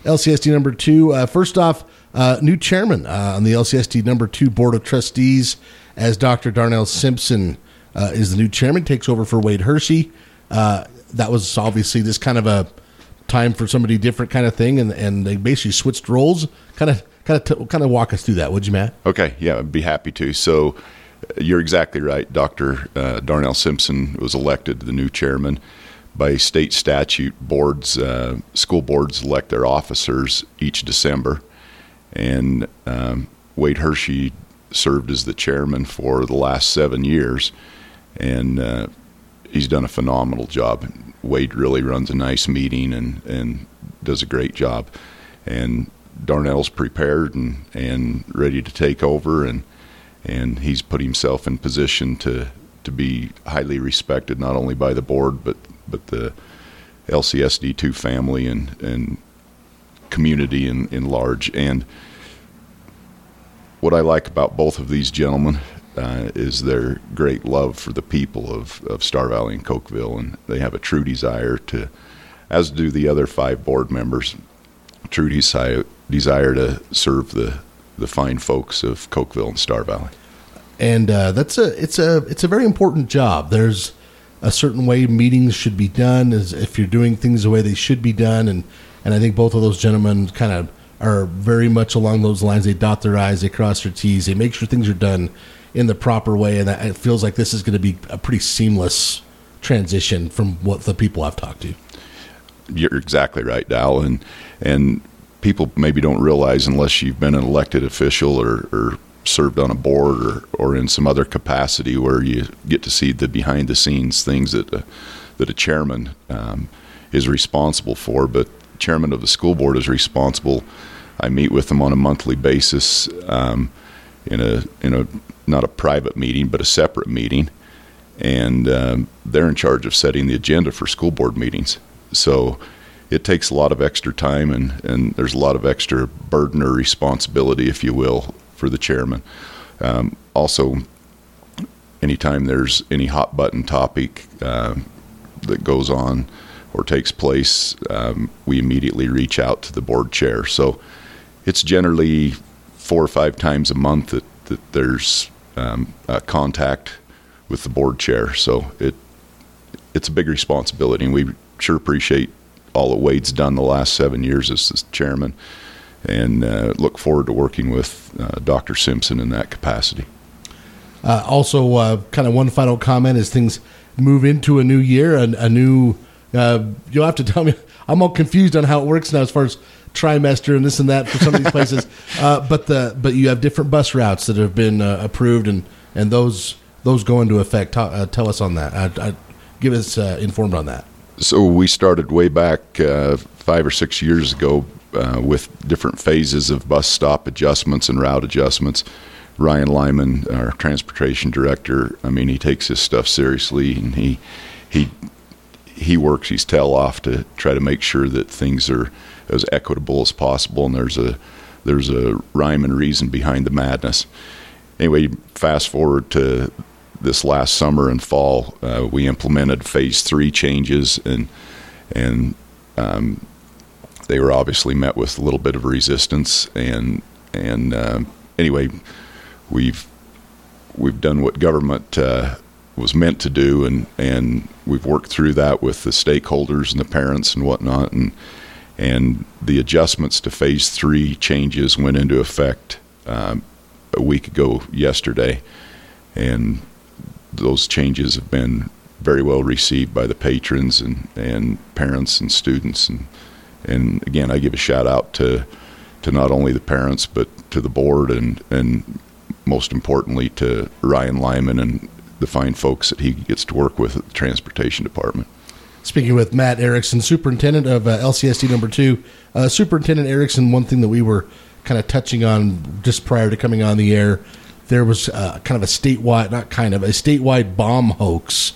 LCSD number 2. First off, new chairman on the LCSD number 2 Board of Trustees, as Dr. Darnell Simpson is the new chairman, takes over for Wade Hershey. That was obviously this kind of a time for somebody different kind of thing, and they basically switched roles. Kind of walk us through that, would you, Matt? Okay, yeah, I'd be happy to. So you're exactly right. Dr. Darnell Simpson was elected the new chairman. By state statute, school boards elect their officers each December, and Wade Hershey served as the chairman for the last 7 years, and he's done a phenomenal job. Wade really runs a nice meeting and does a great job, and Darnell's prepared and ready to take over, and he's put himself in position to be highly respected, not only by the board but the LCSD2 family and community in large. And what I like about both of these gentlemen is their great love for the people of Star Valley and Cokeville, and they have a true desire to, as do the other 5 board members, true desire to serve the fine folks of Cokeville and Star Valley. And it's a very important job. There's a certain way meetings should be done, as if you're doing things the way they should be done, and I think both of those gentlemen kind of are very much along those lines. They dot their I's, they cross their T's, they make sure things are done in the proper way, and it feels like this is going to be a pretty seamless transition from what the people I've talked to. You're exactly right, Dal, and people maybe don't realize, unless you've been an elected official or served on a board or in some other capacity where you get to see the behind the scenes things that a chairman is responsible for. But chairman of the school board is responsible. I meet with them on a monthly basis in a not a private meeting but a separate meeting, and they're in charge of setting the agenda for school board meetings. So it takes a lot of extra time, and there's a lot of extra burden or responsibility, if you will, for the chairman. Also, anytime there's any hot button topic that goes on or takes place, we immediately reach out to the board chair. So it's generally 4 or 5 times a month that there's contact with the board chair. So it's a big responsibility, and we sure appreciate all that Wade's done the last 7 years as the chairman, and look forward to working with Dr. Simpson in that capacity. Also, kind of one final comment as things move into a new year, a new, you'll have to tell me, I'm all confused on how it works now as far as trimester and this and that for some of these places, but you have different bus routes that have been approved, and those go into effect. Tell us on that. Give us informed on that. So we started way back 5 or 6 years ago with different phases of bus stop adjustments and route adjustments. Ryan Lyman, our transportation director, I mean, he takes his stuff seriously, and he works his tail off to try to make sure that things are as equitable as possible, and there's a rhyme and reason behind the madness. Anyway, fast forward to this last summer and fall, we implemented phase 3 changes, and they were obviously met with a little bit of resistance, and anyway, we've done what government was meant to do, and we've worked through that with the stakeholders and the parents and whatnot, and the adjustments to phase 3 changes went into effect a week ago yesterday, and those changes have been very well received by the patrons and parents and students, and again, I give a shout out to not only the parents but to the board, and most importantly to Ryan Lyman and the fine folks that he gets to work with at the transportation department. Speaking with Matt Erickson, superintendent of LCSD number 2. Superintendent Erickson, one thing that we were kind of touching on just prior to coming on the air, there was kind of a statewide bomb hoax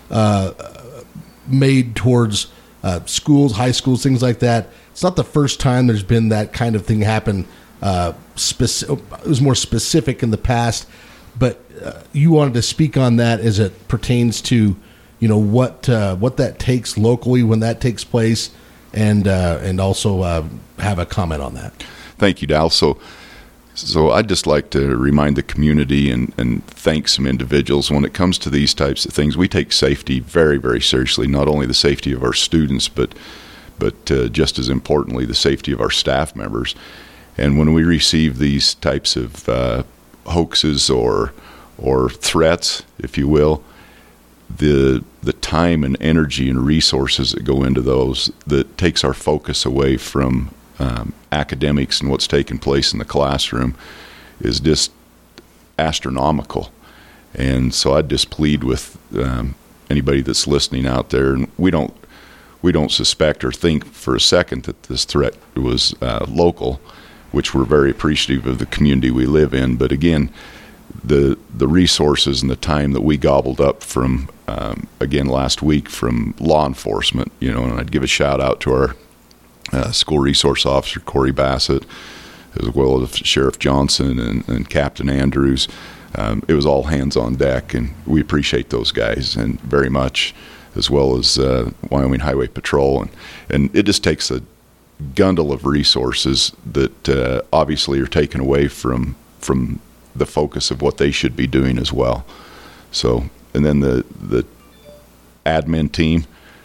made towards schools, high schools, things like that. It's not the first time there's been that kind of thing happen. It was more specific in the past, but you wanted to speak on that as it pertains to, what that takes locally when that takes place, and also have a comment on that. Thank you, Dal. So I'd just like to remind the community and thank some individuals. When it comes to these types of things, we take safety very, very seriously, not only the safety of our students, but just as importantly, the safety of our staff members. And when we receive these types of hoaxes or threats, if you will, the time and energy and resources that go into those, that takes our focus away from academics and what's taking place in the classroom, is just astronomical. And so I'd just plead with anybody that's listening out there, and we don't suspect or think for a second that this threat was local, which we're very appreciative of the community we live in. But again, the resources and the time that we gobbled up from again last week from law enforcement, and I'd give a shout out to our school resource officer Corey Bassett, as well as Sheriff Johnson and Captain Andrews. It was all hands on deck, and we appreciate those guys and very much, as well as Wyoming Highway Patrol, and it just takes a gundle of resources that obviously are taken away from the focus of what they should be doing as well. So, and then the admin team,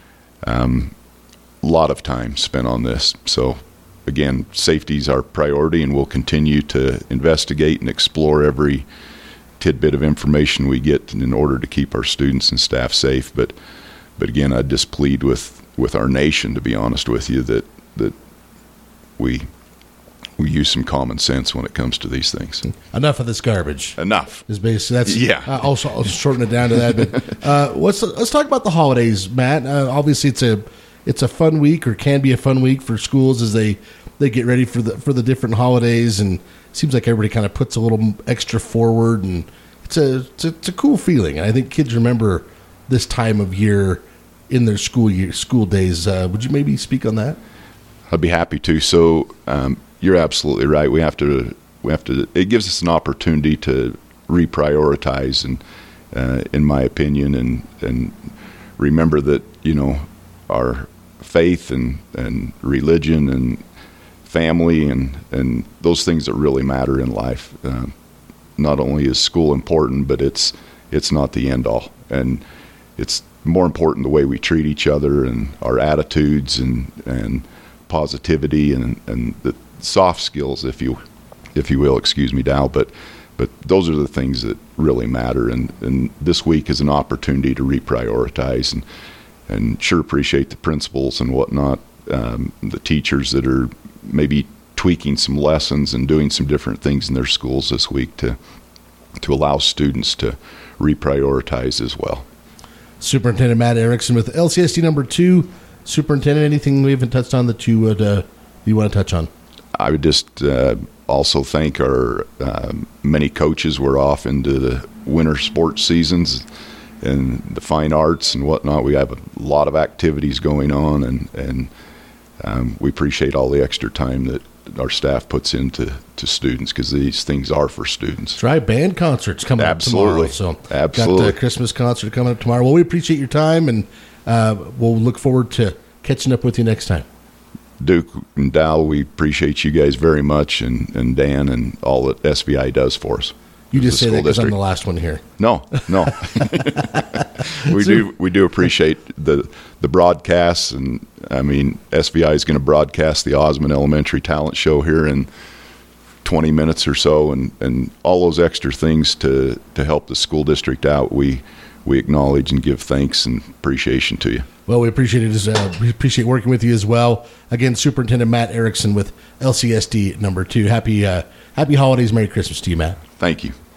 a lot of time spent on this. So again, safety is our priority, and we'll continue to investigate and explore every tidbit of information we get in order to keep our students and staff safe. But again, I'd just plead with our nation, to be honest with you, that we use some common sense when it comes to these things. Enough of this garbage. Enough is basically that's. Yeah. I'll shorten it down to that. But let's talk about the holidays, Matt. Obviously, it's a fun week, or can be a fun week for schools as they get ready for the different holidays, and it seems like everybody kind of puts a little extra forward, and it's a cool feeling. And I think kids remember this time of year in their school days. Would you maybe speak on that? I'd be happy to. So you're absolutely right. We have to. It gives us an opportunity to reprioritize, and in my opinion, and remember that our faith and religion and family and those things that really matter in life. Not only is school important, but it's not the end all, and it's more important the way we treat each other and our attitudes and positivity and the soft skills, if you will, excuse me, Dal, but those are the things that really matter, and this week is an opportunity to reprioritize and sure appreciate the principals and whatnot, the teachers that are maybe tweaking some lessons and doing some different things in their schools this week to allow students to reprioritize as well. Superintendent Matt Erickson with LCSD number 2. Superintendent, anything we haven't touched on that you want to touch on? I would just also thank our many coaches. We're off into the winter sports seasons and the fine arts and whatnot. We have a lot of activities going on, and we appreciate all the extra time that our staff puts into students, because these things are for students. That's right. Band concerts coming up tomorrow. So absolutely. Got the Christmas concert coming up tomorrow. Well, we appreciate your time, and we'll look forward to catching up with you next time. Duke and Dal, we appreciate you guys very much, and Dan and all that SVI does for us. You just say that because I'm the last one here. No. We do appreciate the broadcasts, and I mean, SVI is going to broadcast the Osmond Elementary Talent Show here in 20 minutes or so, and all those extra things to help the school district out. We acknowledge and give thanks and appreciation to you. Well, we appreciate it. We appreciate working with you as well. Again, Superintendent Matt Erickson with LCSD number 2. Happy holidays, Merry Christmas to you, Matt. Thank you.